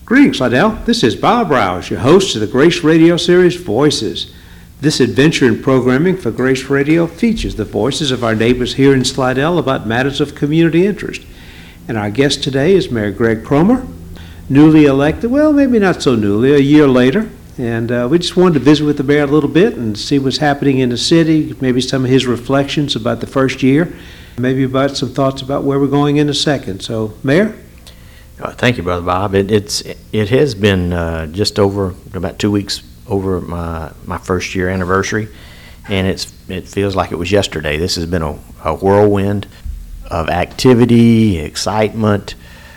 Greetings, Slidell. This is Bob Rouse, your host of the Grace Radio series, Voices. This adventure in programming for Grace Radio features the voices of our neighbors here in Slidell about matters of community interest. And our guest today is Mayor Greg Cromer, newly elected, well, maybe not so newly, a year later. And we just wanted to visit with the mayor a little bit and see what's happening in the city, maybe some of his reflections about the first year, maybe about some thoughts about where we're going in a second. So, Mayor? Thank you, Brother Bob. It has been just over about 2 weeks over my first year anniversary, and it feels like it was yesterday. This has been a whirlwind of activity, excitement,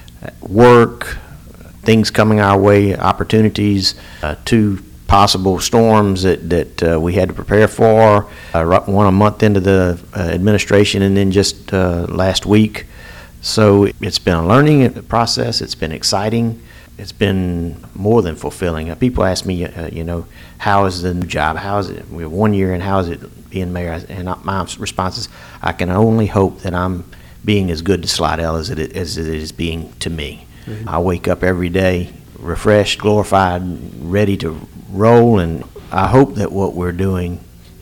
work, things coming our way, opportunities, two possible storms that we had to prepare for, one a month into the administration, and then just last week. So it's been a learning process. It's been exciting. It's been more than fulfilling. People ask me, how is the new job? How is it? We're 1 year in. How is it being mayor? And my response is, I can only hope that I'm being as good to Slidell as it is being to me. Mm-hmm. I wake up every day refreshed, glorified, ready to roll, and I hope that what we're doing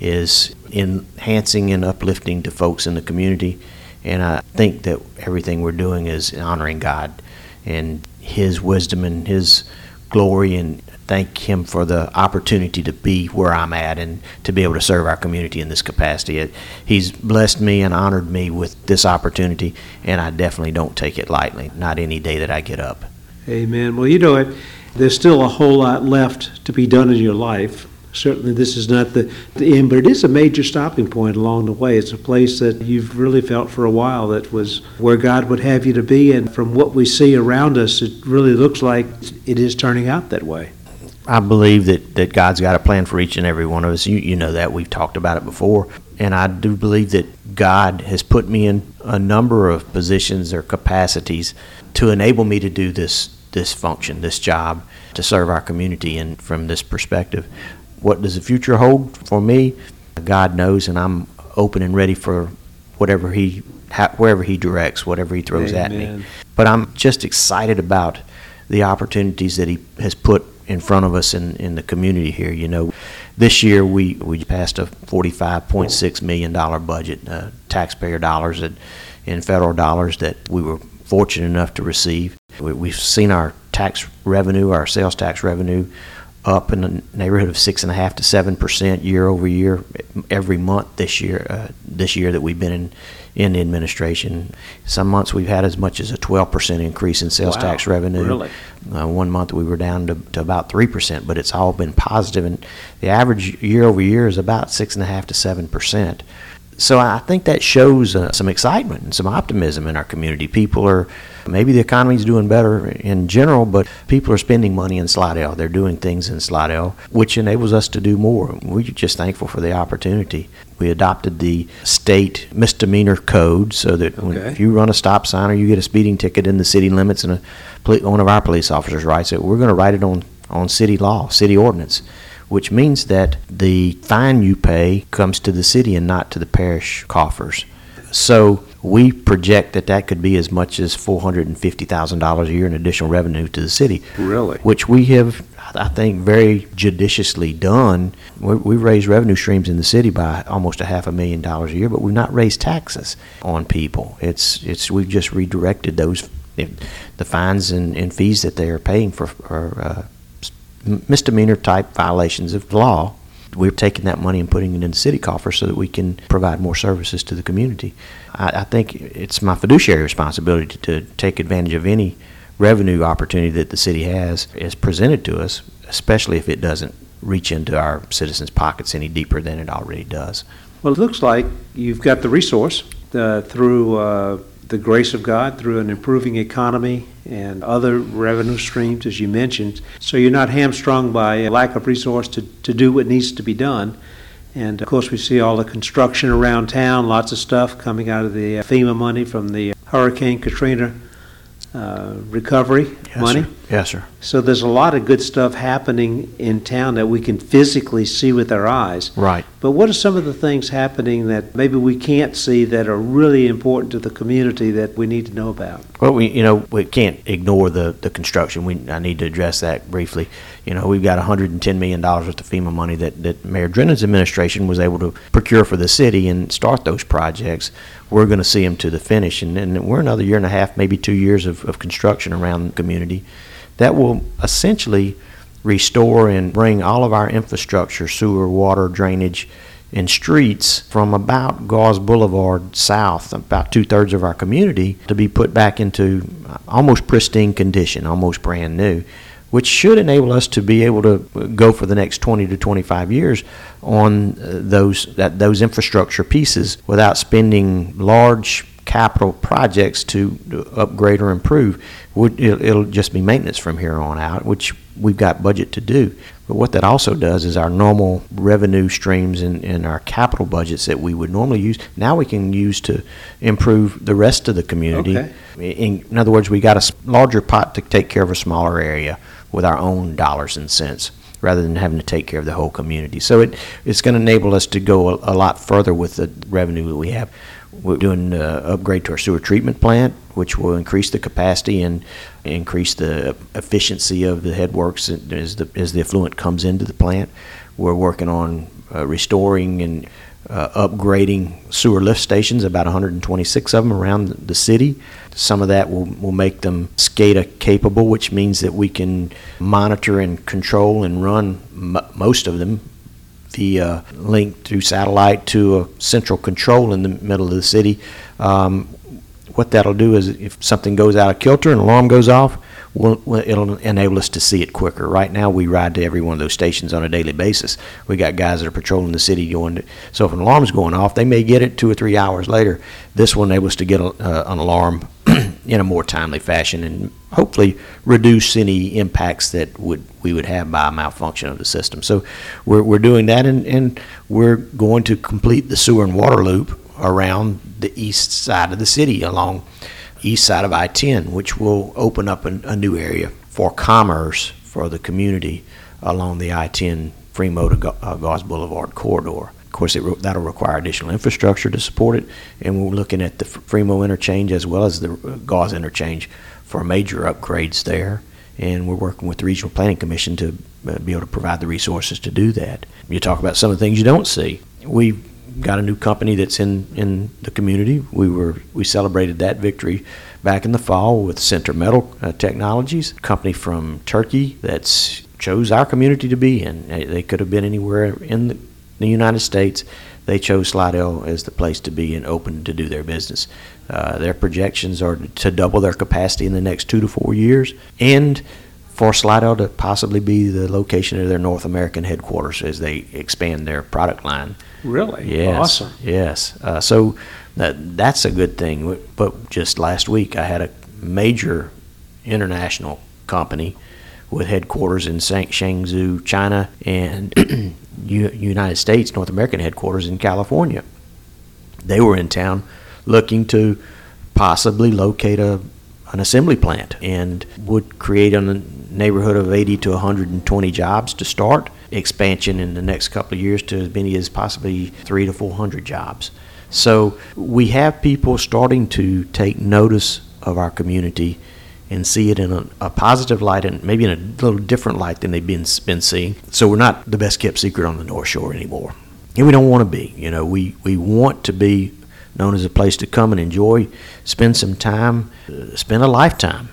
is enhancing and uplifting to folks in the community. And I think that everything we're doing is honoring God and His wisdom and His glory, and thank Him for the opportunity to be where I'm at and to be able to serve our community in this capacity. He's blessed me and honored me with this opportunity, and I definitely don't take it lightly, not any day that I get up. Amen. Well, there's still a whole lot left to be done in your life. Certainly this is not the end, but it is a major stopping point along the way. It's a place that you've really felt for a while that was where God would have you to be, and from what we see around us, it really looks like it is turning out that way. I believe that God's got a plan for each and every one of us. You know that. We've talked about it before. And I do believe that God has put me in a number of positions or capacities to enable me to do this function, this job, to serve our community. And from this perspective, what does the future hold for me? God knows, and I'm open and ready for wherever He directs, whatever He throws Amen. At me. But I'm just excited about the opportunities that He has put in front of us in the community here. This year we passed a $45.6 million budget, taxpayer dollars and federal dollars that we were fortunate enough to receive. We've seen our tax revenue, our sales tax revenue, up in the neighborhood of 6.5% to 7% year over year every month this year that we've been in the administration. Some months we've had as much as a 12% increase in sales tax revenue. Really? 1 month we were down to about 3%, but it's all been positive, and the average year over year is about 6.5% to 7%. So I think that shows some excitement and some optimism in our community. Maybe the economy's doing better in general, but people are spending money in Slidell. They're doing things in Slidell, which enables us to do more. We're just thankful for the opportunity. We adopted the state misdemeanor code so that if you run a stop sign or you get a speeding ticket in the city limits and one of our police officers writes it, we're going to write it on city law, city ordinance, which means that the fine you pay comes to the city and not to the parish coffers. So we project that could be as much as $450,000 a year in additional revenue to the city. Really? Which we have, I think, very judiciously done. We've raised revenue streams in the city by almost $500,000 a year, but we've not raised taxes on people. We've just redirected those, the fines and fees that they are paying for misdemeanor type violations of the law. We're taking that money and putting it in the city coffers so that we can provide more services to the community. I think it's my fiduciary responsibility to take advantage of any revenue opportunity that the city has is presented to us, especially if it doesn't reach into our citizens' pockets any deeper than it already does. Well, it looks like you've got the resource through the grace of God, through an improving economy and other revenue streams, as you mentioned. So you're not hamstrung by a lack of resource to do what needs to be done. And, of course, we see all the construction around town, lots of stuff coming out of the FEMA money from the Hurricane Katrina recovery money. Sir. Yes, sir. So there's a lot of good stuff happening in town that we can physically see with our eyes. Right. But what are some of the things happening that maybe we can't see that are really important to the community that we need to know about? Well, we can't ignore the construction. I need to address that briefly. We've got $110 million worth of FEMA money that Mayor Drennan's administration was able to procure for the city and start those projects. We're going to see them to the finish, and we're another year and a half, maybe 2 years of construction around the community that will essentially restore and bring all of our infrastructure, sewer, water, drainage, and streets from about Gauze Boulevard south, about 2/3 of our community, to be put back into almost pristine condition, almost brand new, which should enable us to be able to go for the next 20 to 25 years on those infrastructure pieces without spending large capital projects to upgrade or improve. It'll just be maintenance from here on out, which we've got budget to do. But what that also does is our normal revenue streams and our capital budgets that we would normally use, now we can use to improve the rest of the community. Okay. In other words, we got a larger pot to take care of a smaller area with our own dollars and cents, rather than having to take care of the whole community. So it's going to enable us to go a lot further with the revenue that we have. We're doing an upgrade to our sewer treatment plant, which will increase the capacity and increase the efficiency of the headworks as the effluent comes into the plant. We're working on restoring and upgrading sewer lift stations, about 126 of them around the city. Some of that will make them SCADA capable, which means that we can monitor and control and run most of them via link through satellite to a central control in the middle of the city. What that'll do is if something goes out of kilter, an alarm goes off, it'll enable us to see it quicker. Right now, we ride to every one of those stations on a daily basis. We got guys that are patrolling the city so if an alarm's going off, they may get it 2 or 3 hours later. This will enable us to get an alarm in a more timely fashion and hopefully reduce any impacts that we would have by a malfunction of the system. So we're doing that, and we're going to complete the sewer and water loop around the east side of the city, along east side of I-10, which will open up a new area for commerce for the community along the I-10 Fremont to Gauze Boulevard corridor. Of course, that'll require additional infrastructure to support it, and we're looking at the Fremont interchange as well as the Gauze interchange for major upgrades there, and we're working with the Regional Planning Commission to be able to provide the resources to do that. You talk about some of the things you don't see. We've got a new company that's in the community. We celebrated that victory back in the fall with Center Metal Technologies, a company from Turkey that's chose our community to be in. They could have been anywhere in the United States. They chose Slidell as the place to be and open to do their business. Their projections are to double their capacity in the next 2 to 4 years, and for Slidell to possibly be the location of their North American headquarters as they expand their product line. Really? Yes. Awesome. Yes. So that's a good thing. But just last week, I had a major international company with headquarters in Chengdu, China, and United States, North American headquarters in California. They were in town looking to possibly locate an assembly plant and would create a neighborhood of 80 to 120 jobs to start, expansion in the next couple of years to as many as possibly 300 to 400 jobs. So we have people starting to take notice of our community and see it in a positive light, and maybe in a little different light than they've been seeing. So we're not the best kept secret on the North Shore anymore. And we don't want to be. We want to be known as a place to come and enjoy, spend some time, spend a lifetime.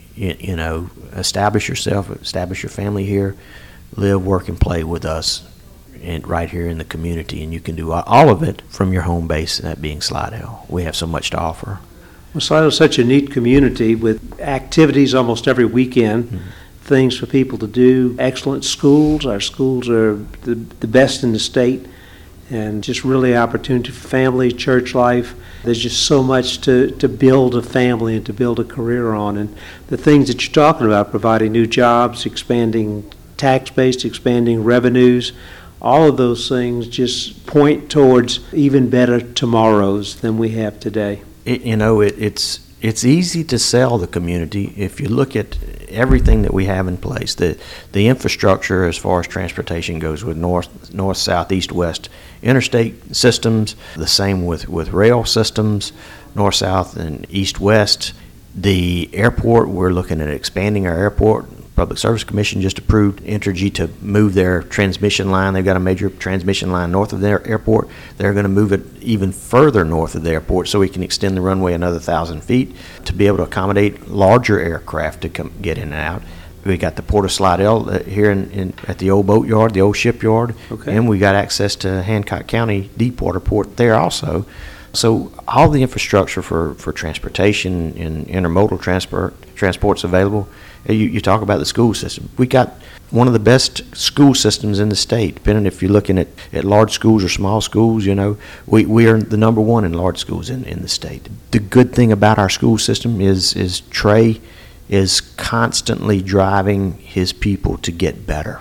Establish yourself, establish your family here, live, work, and play with us right here in the community. And you can do all of it from your home base, that being Slidell. We have so much to offer. Well, Slidell is such a neat community with activities almost every weekend, things for people to do, excellent schools. Our schools are the best in the state, and just really opportunity for family, church life. There's just so much to build a family and to build a career on. And the things that you're talking about, providing new jobs, expanding tax base, expanding revenues, all of those things just point towards even better tomorrows than we have today. It's it's easy to sell the community if you look at everything that we have in place. The infrastructure as far as transportation goes with north, south, east, west interstate systems, the same with rail systems, north, south, and east, west. The airport, we're looking at expanding our airport. Public Service Commission just approved Entergy to move their transmission line. They've got a major transmission line north of their airport. They're going to move it even further north of the airport so we can extend the runway another 1,000 feet to be able to accommodate larger aircraft to come get in and out. We got the Port of Slidell here at the old boatyard, the old shipyard, Okay. and we got access to Hancock County Deepwater Port there also. So all the infrastructure for transportation and intermodal transport's available. You talk about the school system. We got one of the best school systems in the state, depending if you're looking at large schools or small schools. We are the number one in large schools in the state. The good thing about our school system is Trey is constantly driving his people to get better.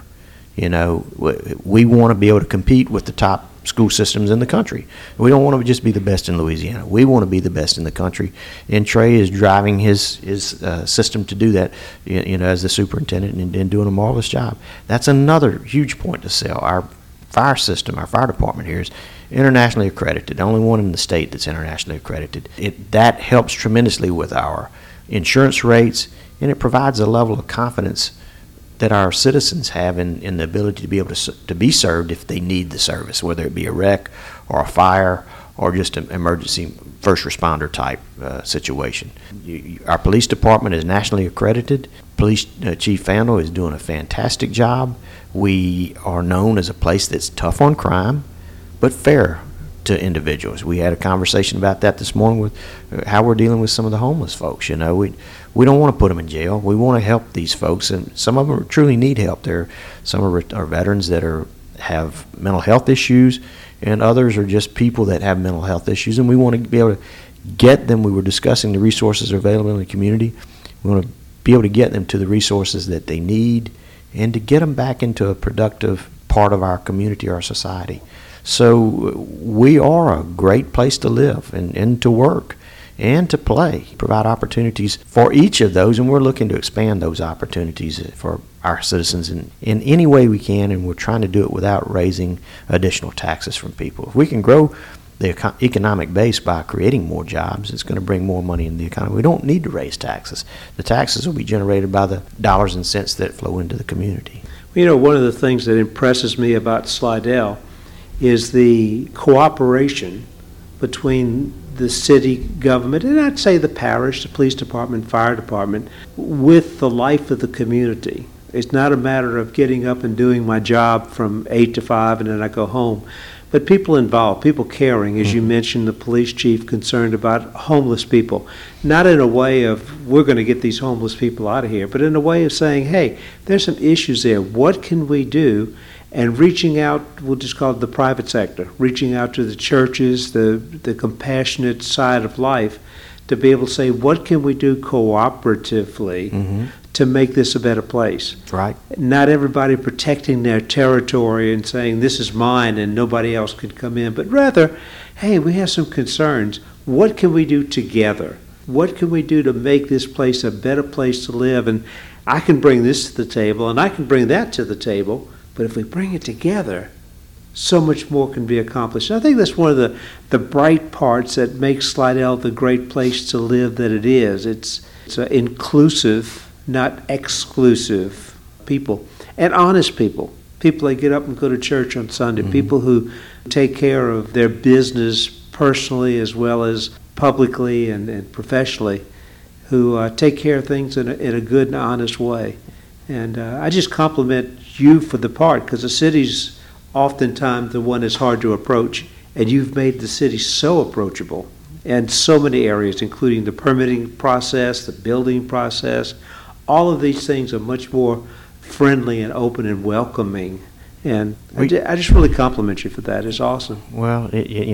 We want to be able to compete with the top school systems in the country. We don't want to just be the best in Louisiana. We want to be the best in the country. And Trey is driving his system to do that, as the superintendent and doing a marvelous job. That's another huge point to sell. Our fire system, our fire department here is internationally accredited, the only one in the state that's internationally accredited. That helps tremendously with our insurance rates, and it provides a level of confidence that our citizens have in the ability to be able to be served if they need the service, whether it be a wreck or a fire or just an emergency first responder type situation. Our police department is nationally accredited. Police Chief Fandle is doing a fantastic job. We are known as a place that's tough on crime, but fair to individuals. We had a conversation about that this morning with how we're dealing with some of the homeless folks. We don't want to put them in jail. We want to help these folks, and some of them truly need help. Some are veterans that have mental health issues, and others are just people that have mental health issues, and we want to be able to get them. We were discussing the resources available in the community. We want to be able to get them to the resources that they need and to get them back into a productive part of our community, our society. So we are a great place to live and to work and to play, provide opportunities for each of those, and we're looking to expand those opportunities for our citizens in any way we can, and we're trying to do it without raising additional taxes from people. If we can grow the economic base by creating more jobs, it's going to bring more money in the economy. We don't need to raise taxes. The taxes will be generated by the dollars and cents that flow into the community. One of the things that impresses me about Slidell is the cooperation between the city government, and I'd say the parish, the police department, fire department, with the life of the community. It's not a matter of getting up and doing my job from 8 to 5 and then I go home. But people involved, people caring, as you mentioned, the police chief concerned about homeless people. Not in a way of, we're going to get these homeless people out of here, but in a way of saying, hey, there's some issues there. What can we do? And reaching out, we'll just call it the private sector, reaching out to the churches, the compassionate side of life, to be able to say, what can we do cooperatively to make this a better place? Right. Not everybody protecting their territory and saying, this is mine and nobody else can come in, but rather, hey, we have some concerns. What can we do together? What can we do to make this place a better place to live? And I can bring this to the table and I can bring that to the table. But if we bring it together, so much more can be accomplished. And I think that's one of the bright parts that makes Slidell the great place to live that it is. It's inclusive, not exclusive people, and honest people. People that get up and go to church on Sunday, people who take care of their business personally as well as publicly and professionally, who take care of things in a good and honest way. And I just compliment you for the part, because the city's oftentimes the one that's hard to approach, and you've made the city so approachable in so many areas, including the permitting process, the building process. All of these things are much more friendly and open and welcoming. And I just really compliment you for that. It's awesome. Well,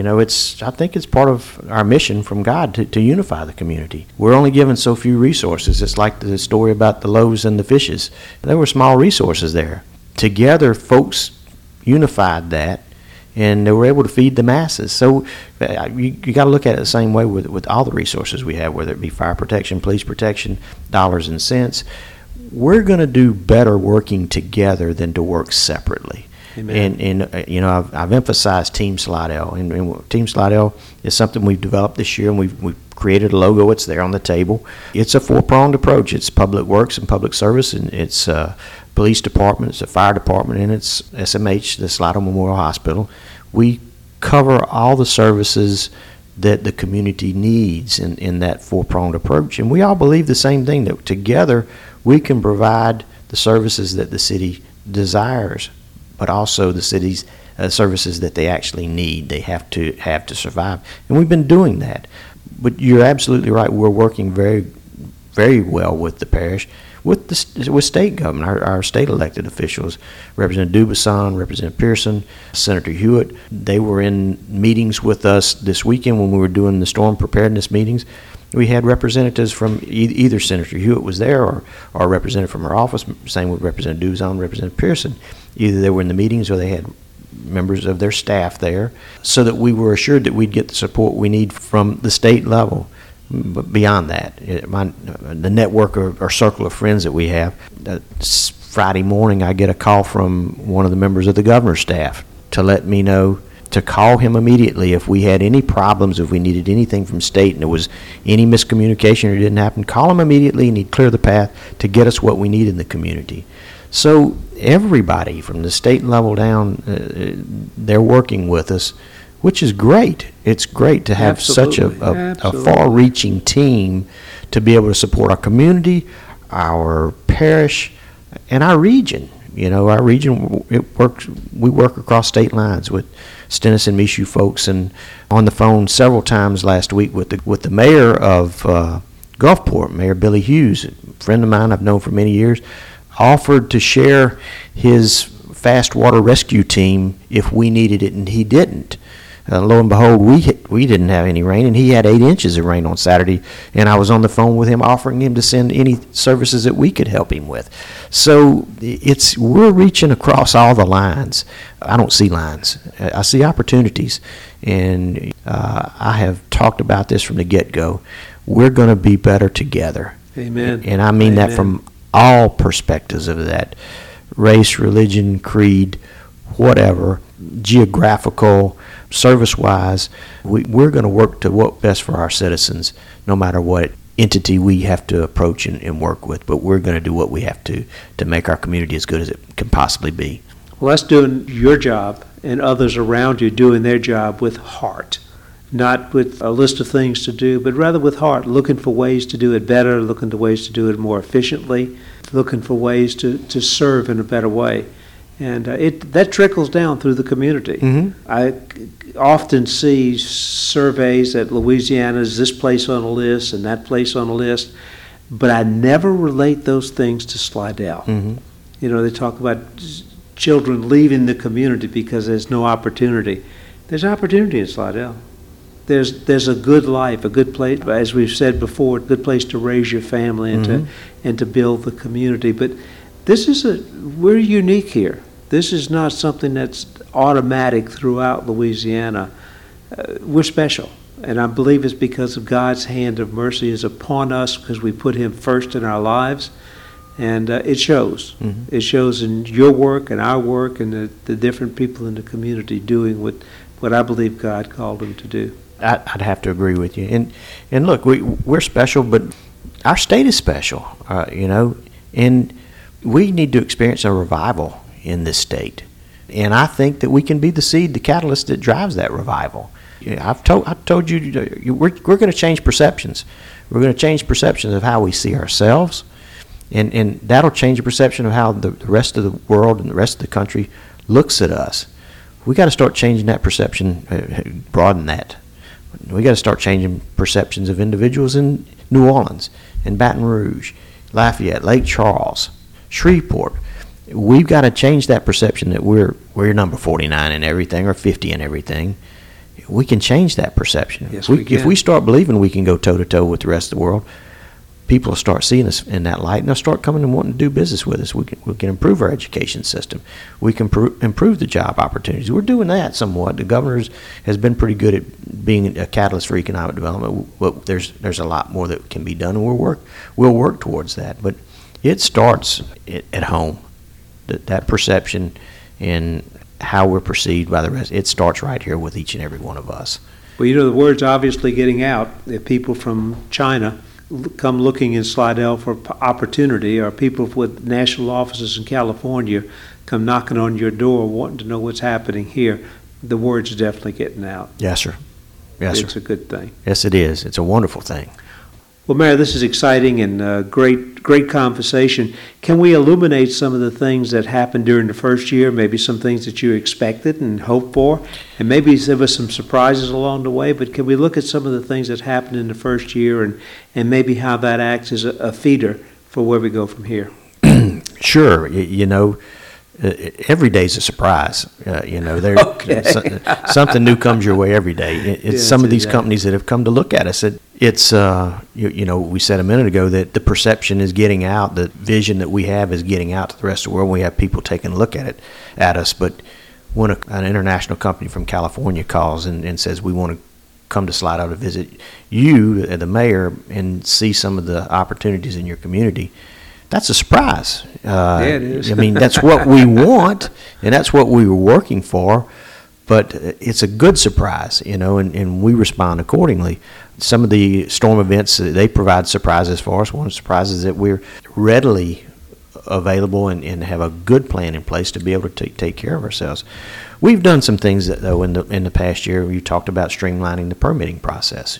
I think it's part of our mission from God to unify the community. We're only given so few resources. It's like the story about the loaves and the fishes. There were small resources there. Together, folks unified that and they were able to feed the masses. So you got to look at it the same way with all the resources we have, whether it be fire protection, police protection, dollars and cents. We're going to do better working together than to work separately. Amen. And you know, I've emphasized Team Slidell, and Team Slidell is something we've developed this year, and we've created a logo. It's there on the table. It's a four-pronged approach. It's public works and public service, and it's police department, it's a fire department, and it's SMH, the Slidell Memorial Hospital. We cover all the services that the community needs in that four-pronged approach, and we all believe the same thing, that together we can provide the services that the city desires, but also the city's services that they actually need, they have to survive. And we've been doing that. But you're absolutely right. We're working very, very well with the parish, with state government, our state elected officials, Representative Dubuisson, Representative Pearson, Senator Hewitt. They were in meetings with us this weekend when we were doing the storm preparedness meetings. We had representatives from either Senator Hewitt was there or a representative from her office, same with Representative Dubuisson, Representative Pearson. Either they were in the meetings or they had members of their staff there, so that we were assured that we'd get the support we need from the state level. But beyond that, the network or circle of friends that we have, Friday morning I get a call from one of the members of the governor's staff to let me know to call him immediately if we had any problems, if we needed anything from state and there was any miscommunication or it didn't happen, call him immediately and he'd clear the path to get us what we need in the community. So everybody from the state level down, they're working with us, which is great. It's great to have such a far-reaching team to be able to support our community, our parish, and our region. You know, our region, we work across state lines with Stennis and Michoud folks, and on the phone several times last week with the mayor of Gulfport, Mayor Billy Hughes, a friend of mine I've known for many years, offered to share his fast water rescue team if we needed it, and he didn't. Lo and behold, we didn't have any rain, and he had 8 inches of rain on Saturday, and I was on the phone with him offering him to send any services that we could help him with. So we're reaching across all the lines. I don't see lines. I see opportunities, and I have talked about this from the get-go. We're going to be better together. Amen. And I mean that from all perspectives of that, race, religion, creed, whatever, geographical, service-wise. We're going to work to what best for our citizens, no matter what entity we have to approach and work with, but we're going to do what we have to make our community as good as it can possibly be. Well, that's doing your job and others around you doing their job with heart, not with a list of things to do, but rather with heart, looking for ways to do it better, looking for ways to do it more efficiently, looking for ways to serve in a better way. And that trickles down through the community. Mm-hmm. I often see surveys that Louisiana's this place on a list and that place on a list, but I never relate those things to Slidell. Mm-hmm. You know, they talk about children leaving the community because there's no opportunity. There's opportunity in Slidell. There's a good life, a good place, as we've said before, a good place to raise your family and to build the community. But we're unique here. This is not something that's automatic throughout Louisiana. We're special, and I believe it's because of God's hand of mercy is upon us because we put Him first in our lives, and it shows. Mm-hmm. It shows in your work and our work and the different people in the community doing what I believe God called them to do. I'd have to agree with you. And look, we're special, but our state is special, you know, and we need to experience a revival in this state. And I think that we can be the seed, the catalyst that drives that revival. I've told you, we're going to change perceptions. We're going to change perceptions of how we see ourselves, and that'll change the perception of how the rest of the world and the rest of the country looks at us. We got to start changing that perception, broaden that. We got to start changing perceptions of individuals in New Orleans, in Baton Rouge, Lafayette, Lake Charles, Shreveport. We've got to change that perception that we're number 49 in everything or 50 in everything. We can change that perception. Yes, we can. If we start believing we can go toe-to-toe with the rest of the world, people will start seeing us in that light, and they'll start coming and wanting to do business with us. We can improve our education system. We can improve the job opportunities. We're doing that somewhat. The governor has been pretty good at being a catalyst for economic development, but there's a lot more that can be done, and we'll work towards that. But it starts at home. That perception and how we're perceived by the rest, it starts right here with each and every one of us. Well, the word's obviously getting out. If people from China come looking in Slidell for opportunity, or people with national offices in California come knocking on your door wanting to know what's happening here, the word's definitely getting out. Yes, sir. Yes, sir. It's a good thing. Yes, it is. It's a wonderful thing. Well, Mayor, this is exciting and great conversation. Can we illuminate some of the things that happened during the first year, maybe some things that you expected and hoped for, and maybe there was some surprises along the way, but can we look at some of the things that happened in the first year and maybe how that acts as a feeder for where we go from here? Sure. Every day's a surprise. Okay. Something new comes your way every day. It's some of these companies that have come to look at us. It's we said a minute ago that the perception is getting out, the vision that we have is getting out to the rest of the world. We have people taking a look at us. But when an international company from California calls and says we want to come to Slidell to visit you, the mayor, and see some of the opportunities in your community, that's a surprise. Yeah, it is. I mean, that's what we want, and that's what we were working for, but it's a good surprise, and we respond accordingly. Some of the storm events, they provide surprises for us. One of the surprises is that we're readily available and have a good plan in place to be able to take care of ourselves. We've done some things, though, in the past year. You talked about streamlining the permitting process.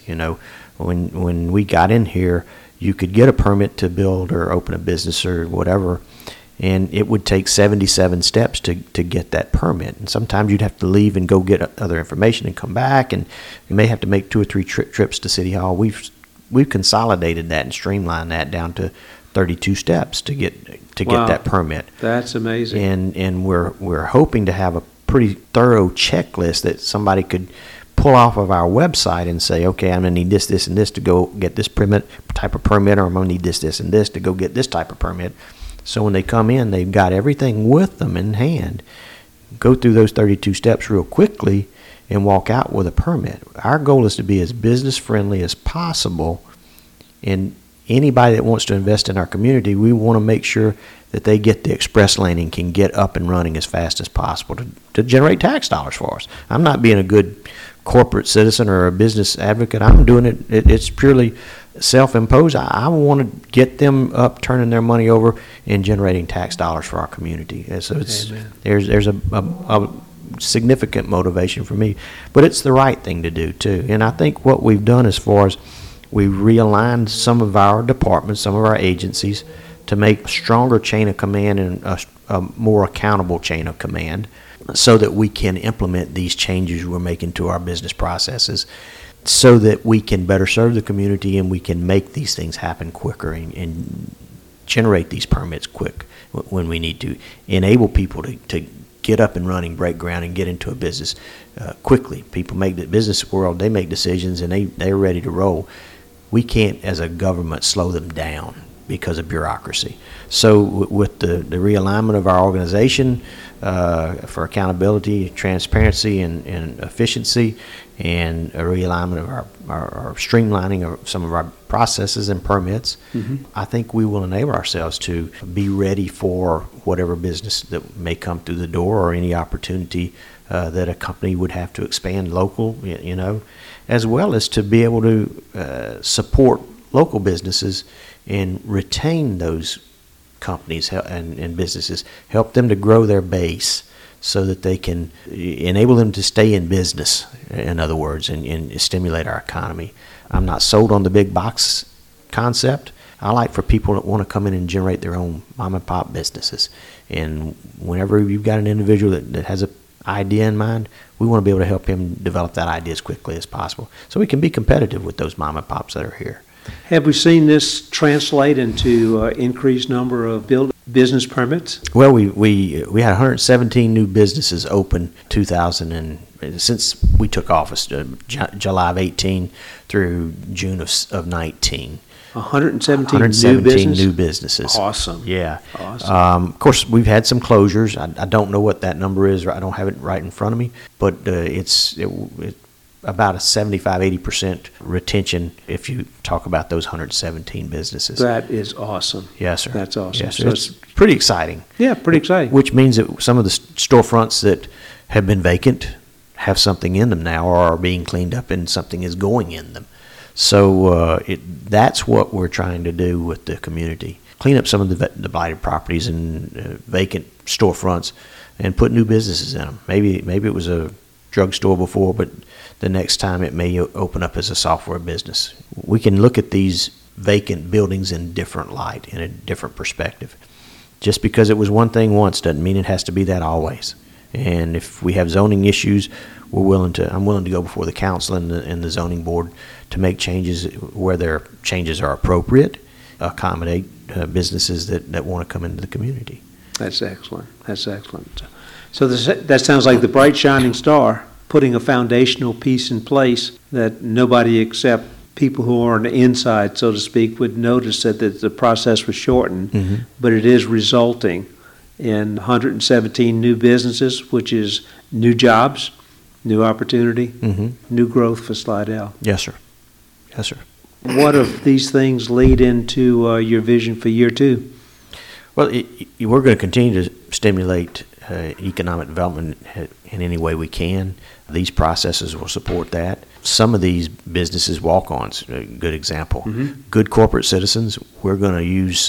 When we got in here, you could get a permit to build or open a business or whatever, and it would take 77 steps to get that permit. And sometimes you'd have to leave and go get other information and come back, and you may have to make 2 or 3 trips to City Hall. We've consolidated that and streamlined that down to 32 steps to get that permit. That's amazing. And we're hoping to have a pretty thorough checklist that somebody could pull off of our website and say, okay, I'm going to need this, this, and this to go get this type of permit, or I'm going to need this, this, and this to go get this type of permit. So when they come in, they've got everything with them in hand. Go through those 32 steps real quickly and walk out with a permit. Our goal is to be as business friendly as possible, and anybody that wants to invest in our community, we want to make sure that they get the express lane and can get up and running as fast as possible to generate tax dollars for us. I'm not being a good corporate citizen or a business advocate. I'm doing it. It's purely self-imposed. I want to get them up, turning their money over, and generating tax dollars for our community. And so there's a significant motivation for me, but it's the right thing to do too. And I think what we've done as far as we've realigned some of our departments, some of our agencies, to make a stronger chain of command and a more accountable chain of command, so that we can implement these changes we're making to our business processes, so that we can better serve the community and we can make these things happen quicker and generate these permits quick when we need to, enable people to get up and running, break ground, and get into a business quickly. People make the business world, they make decisions and they're ready to roll. We can't, as a government, slow them down because of bureaucracy. So with the realignment of our organization for accountability, transparency, and efficiency, and a realignment of our streamlining of some of our processes and permits, I think we will enable ourselves to be ready for whatever business that may come through the door, or any opportunity that a company would have to expand local, as well as to be able to support local businesses and retain those companies and businesses, help them to grow their base so that they can enable them to stay in business, in other words, and stimulate our economy. I'm not sold on the big box concept. I like for people that want to come in and generate their own mom and pop businesses. And whenever you've got an individual that has an idea in mind, we want to be able to help him develop that idea as quickly as possible so we can be competitive with those mom and pops that are here. Have we seen this translate into increased number of business permits? Well, we had 117 new businesses open since we took office, July of 18 through June of 19. 117 117 new new businesses. Awesome. Yeah. Awesome. Of course, we've had some closures. I don't know what that number is. I don't have it right in front of me, but it's about a 75-80% retention if you talk about those 117 businesses. That is awesome. Yes, sir. That's awesome. Yes, So sir. It's pretty exciting. Yeah, pretty exciting. Which means that some of the storefronts that have been vacant have something in them now, or are being cleaned up and something is going in them. So that's what we're trying to do with the community. Clean up some of the blighted properties and vacant storefronts and put new businesses in them. Maybe it was a drugstore before, but the next time it may open up as a software business. We can look at these vacant buildings in a different light, in a different perspective. Just because it was one thing once doesn't mean it has to be that always. And if we have zoning issues, I'm willing to go before the council and the zoning board to make changes where their changes are appropriate, accommodate businesses that want to come into the community. That's excellent. That's excellent. So that sounds like the bright shining star, putting a foundational piece in place that nobody except people who are on the inside, so to speak, would notice that the process was shortened, Mm-hmm. but it is resulting in 117 new businesses, which is new jobs, new opportunity, Mm-hmm. new growth for Slidell. Yes, sir. Yes, sir. What of these things lead into your vision for year two? Well, we're going to continue to stimulate economic development in any way we can. These processes will support that. Some of these businesses, walk-ons, a good example. Mm-hmm. Good corporate citizens, we're going to use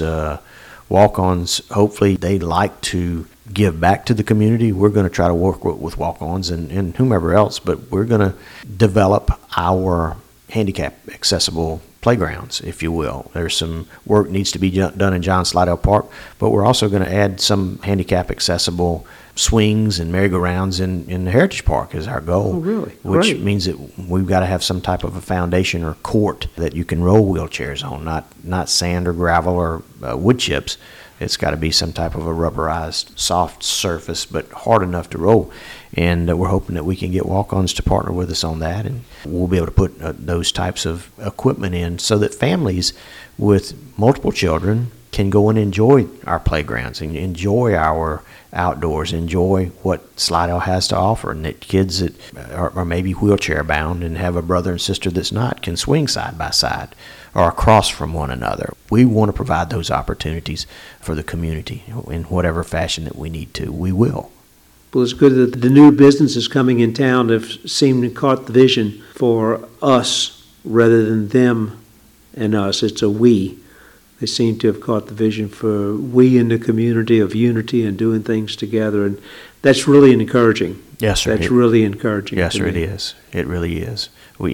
walk-ons. Hopefully they like to give back to the community. We're going to try to work with walk-ons and whomever else, but we're going to develop our handicap accessible playgrounds, if you will. There's some work needs to be done in John Slidell Park, but we're also going to add some handicap accessible swings and merry-go-rounds in the Heritage Park is our goal. Oh, really? Which Great. means that we've got to have some type of a foundation or court that you can roll wheelchairs on, not sand or gravel or wood chips. It's got to be some type of a rubberized, soft surface, but hard enough to roll. And we're hoping that we can get walk-ons to partner with us on that, and we'll be able to put those types of equipment in so that families with multiple children can go and enjoy our playgrounds and enjoy our outdoors, enjoy what Slidell has to offer, and that kids that are maybe wheelchair bound and have a brother and sister that's not can swing side by side or across from one another. We want to provide those opportunities for the community in whatever fashion that we need to. We will. Well, it's good that the new businesses coming in town have seemed to caught the vision for us rather than them and us. It's a we. They seem to have caught the vision for we in the community of unity and doing things together, and that's really encouraging. Yes, sir. That's really encouraging. Yes, to sir, me. it is. It really is.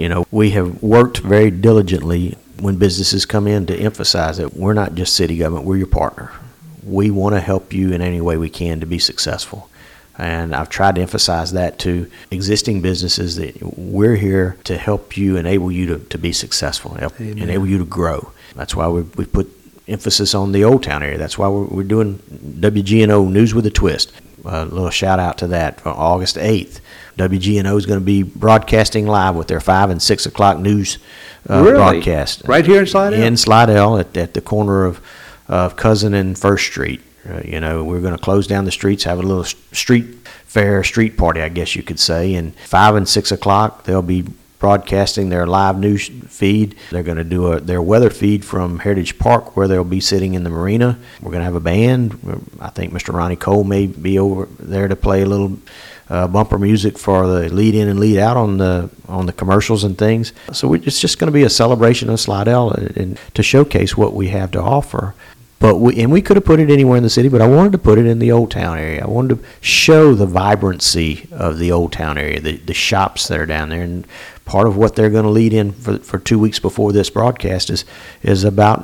We have worked very diligently when businesses come in to emphasize that we're not just city government, we're your partner. We want to help you in any way we can to be successful. And I've tried to emphasize that to existing businesses that we're here to help you, enable you to be successful, Amen. enable you to grow. That's why we put emphasis on the Old Town area. That's why we're doing WGNO News with a Twist. A little shout out to that. On August 8th, WGNO is going to be broadcasting live with their 5 and 6 o'clock news Really? broadcast. Right here in Slidell? In Slidell at the corner of Cousin and First Street. We're going to close down the streets, have a little street fair, street party, I guess you could say. And 5 and 6 o'clock, they'll be broadcasting their live news feed. They're going to do their weather feed from Heritage Park, where they'll be sitting in the marina. We're going to have a band. I think Mr. Ronnie Cole may be over there to play a little bumper music for the lead in and lead out on the commercials and things. So it's just going to be a celebration of Slidell and to showcase what we have to offer. But we could have put it anywhere in the city, but I wanted to put it in the Old Town area. I wanted to show the vibrancy of the Old Town area, the shops that are down there. And part of what they're going to lead in for 2 weeks before this broadcast is about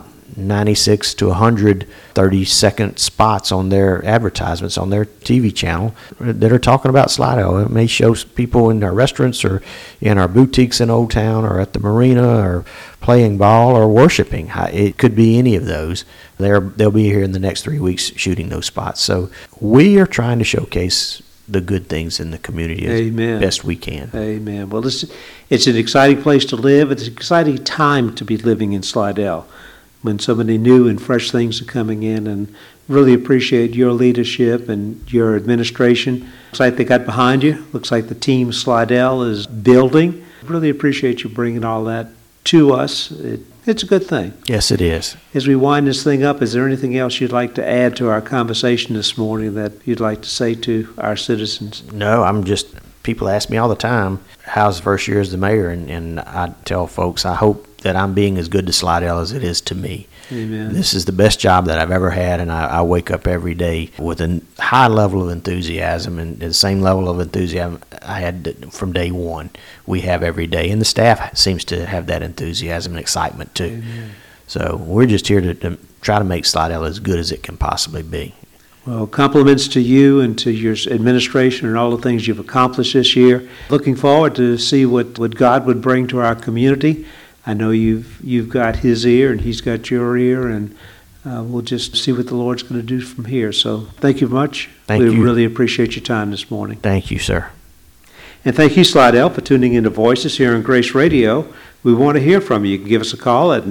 96 to 100 30-second spots on their advertisements on their TV channel that are talking about Slidell. It may show people in our restaurants or in our boutiques in Old Town or at the marina or playing ball or worshiping. It could be any of those. They'll be here in the next 3 weeks shooting those spots. So we are trying to showcase the good things in the community as Amen. best we can. Amen. Well, it's an exciting place to live. It's an exciting time to be living in Slidell. when so many new and fresh things are coming in, and really appreciate your leadership and your administration. Looks like they got behind you. Looks like the team Slidell is building. Really appreciate you bringing all that to us. It's a good thing. Yes, it is. As we wind this thing up, is there anything else you'd like to add to our conversation this morning that you'd like to say to our citizens? No, people ask me all the time, how's the first year as the mayor? And I tell folks, I hope that I'm being as good to Slidell as it is to me. Amen. This is the best job that I've ever had, and I wake up every day with a high level of enthusiasm, and the same level of enthusiasm I had from day one we have every day. And the staff seems to have that enthusiasm and excitement too. Amen. So we're just here to try to make Slidell as good as it can possibly be. Well, compliments to you and to your administration and all the things you've accomplished this year. Looking forward to see what God would bring to our community. I know you've got his ear and he's got your ear, and we'll just see what the Lord's going to do from here. So thank you much. Thank you. We really appreciate your time this morning. Thank you, sir. And thank you, Slidell, for tuning into Voices here on Grace Radio. We want to hear from you. You can give us a call at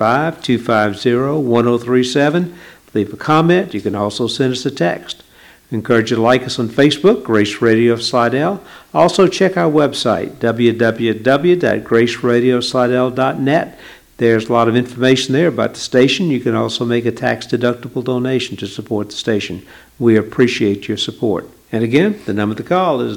985-250-1037. Leave a comment. You can also send us a text. We encourage you to like us on Facebook, Grace Radio of Slidell. Also check our website, www.graceradioslidell.net. There's a lot of information there about the station. You can also make a tax-deductible donation to support the station. We appreciate your support. And again, the number to call is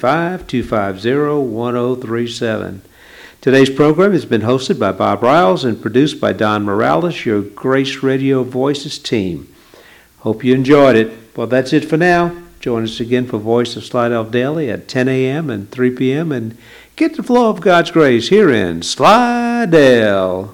985-250-1037. Today's program has been hosted by Bob Riles and produced by Don Morales, your Grace Radio Voices team. Hope you enjoyed it. Well, that's it for now. Join us again for Voice of Slidell Daily at 10 a.m. and 3 p.m. and get the flow of God's grace here in Slidell.